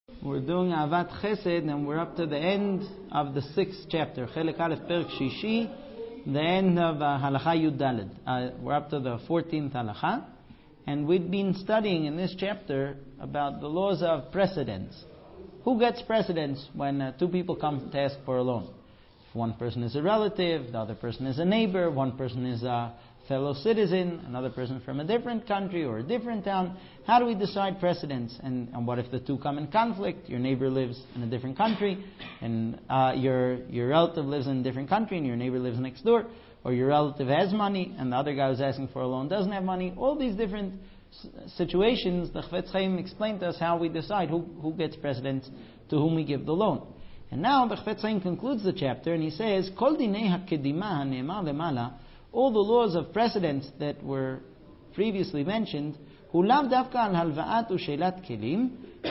We're doing Avat Chesed, and we're up to the end of the 6th chapter, Chelek Aleph Perek Shishi, the end of Halacha Yud Daled. We're up to the 14th Halacha, and we've been studying in this chapter about the laws of precedence. Who gets precedence when two people come to ask for a loan? If one person is a relative, the other person is a neighbor, one person is a fellow citizen, another person from a different country or a different town. How do we decide precedence? And what if the two come in conflict? Your neighbor lives in a different country, and your relative lives in a different country, and your neighbor lives next door. Or your relative has money, and the other guy who's asking for a loan doesn't have money. All these different situations, the Chafetz Chaim explained to us how we decide who gets precedence, to whom we give the loan. And now the Chafetz Chaim concludes the chapter, and he says, Kol dinei hakedima hane'emar lemala, all the laws of precedence that were previously mentioned, hulav davka al halva'at u'shelat kelim.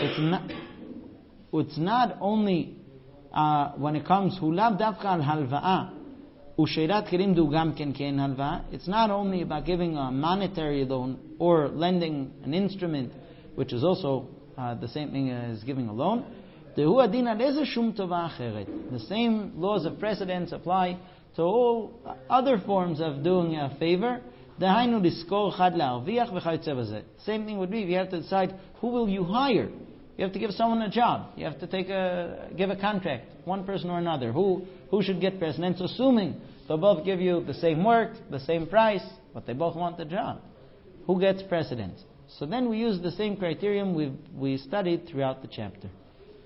It's not only when it comes hulav davka al halva'a u'shelat kelim du gam ken ken halva'a. It's not only about giving a monetary loan or lending an instrument, which is also the same thing as giving a loan. The same laws of precedence apply to all other forms of doing a favor. Same thing would be if you have to decide who will you hire. You have to give someone a job. You have to give a contract, one person or another. Who should get precedence, assuming they'll both give you the same work, the same price, but they both want the job. Who gets precedence? So then we use the same criterion we studied throughout the chapter.